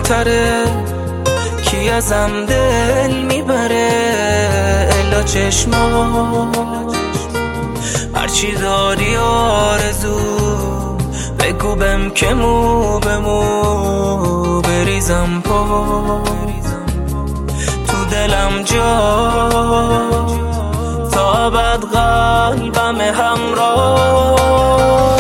کمتره، کی ازم دل میبره الا چشمات. هرچی داری آرزو بگو بهم که مو به مو بریزم پا تو دلم جا تا ابد قلبم همراه.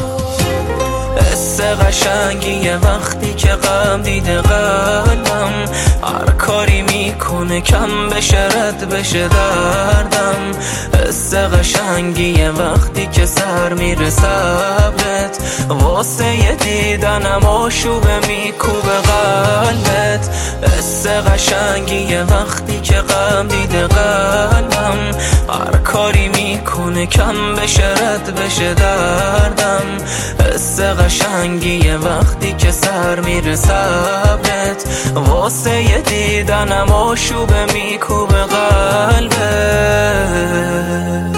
حس قشنگیه وقتی که غم دیده قلبم، هر کاری میکنه کم بشه رد بشه دردم. حس قشنگیه وقتی که سر میره صبرت، واسه دیدنم آشوبه میکوبه قلبت. حس قشنگیه وقتی که غم دیده قلبم، هر کاری میکنه کم بشه رد بشه دردم. حس قشنگیه وقتی که سر میره صبرت، واسه دیدنم آشوبه میکوبه قلبت.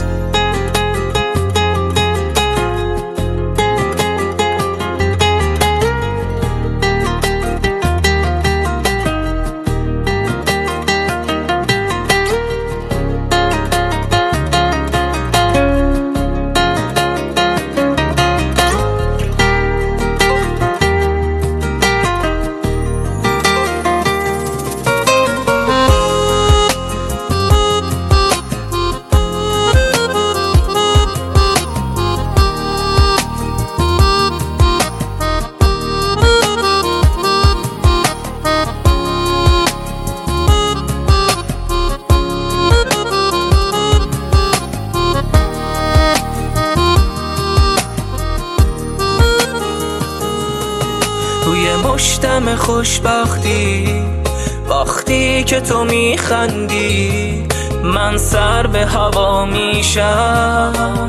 توی مشتم خوشبختی وقتی که تو میخندی، من سر به هوا میشم.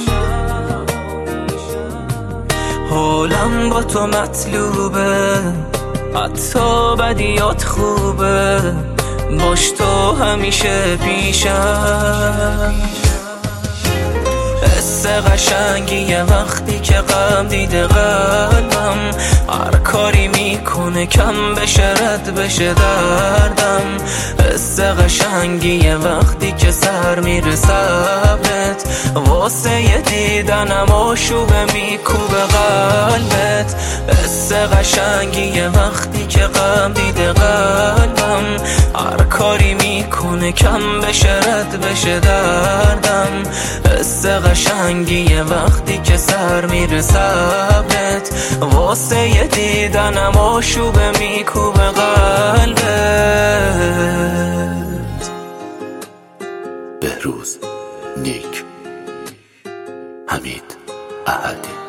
حالم با تو مطلوبه، حتی بدیات خوبه، باش تو همیشه پیشم. حس قشنگیه وقتی که غم دیده قلبم، هر کاری میکنه کم بشه رد بشه دردم. حس قشنگیه وقتی که سر میره صبرت، واسه دیدنم آشوبه میکوبه قلبت. حس قشنگیه وقتی که غم دیده قلبم، هر کاری میکنه کم بشه رد بشه دردم. حس قشنگیه وقتی که سر میره صبرت، واسه دیدنم آشوبه میکوبه قلبت. بهروز نیک، حمید احدی.